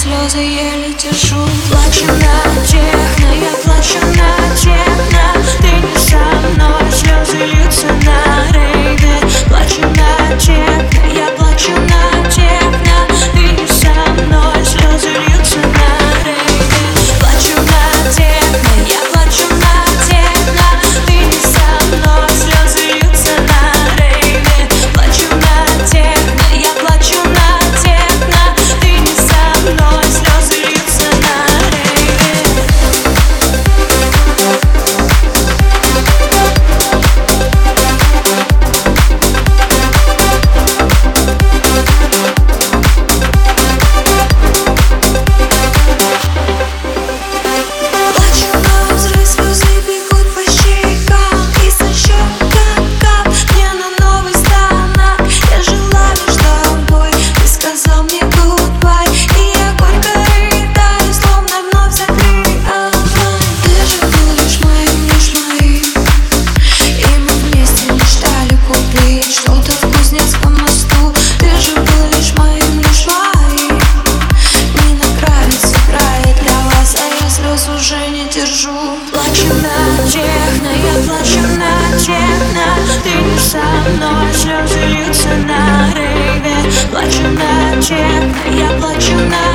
слезы еле держу. Плачу на техно, я плачу на техно. Ты не со мной, слезы льются на рейве. Плачу на техно, я плачу на техно. Ты не со мной, слезы льются на рейве. Плачу на техно, я плачу на техно. Ты не со мной, слезы льются на рейве. Плачу на техно, я плачу на техно. Ты не со мной, слезы льются на рейве. Плачу на взрыв, слезы бегут по щекам. И со щек кап-кап мне на новый станок. Я жила лишь тобой, ты сказал мне goodbye. И я горько рыдаю, словно вновь закрыт онлайн. Ты же будешь моим, лишь моим. И мы вместе мечтали купить что-то в Кузнецком мосту. Ты же был лишь моим, лишь моим. Нина Кравец играет для вас, а я слез уже не держу. Плачу на техно, я плачу на техно. Ты не со мной, слезы льются на рейве. Плачу на техно, я плачу на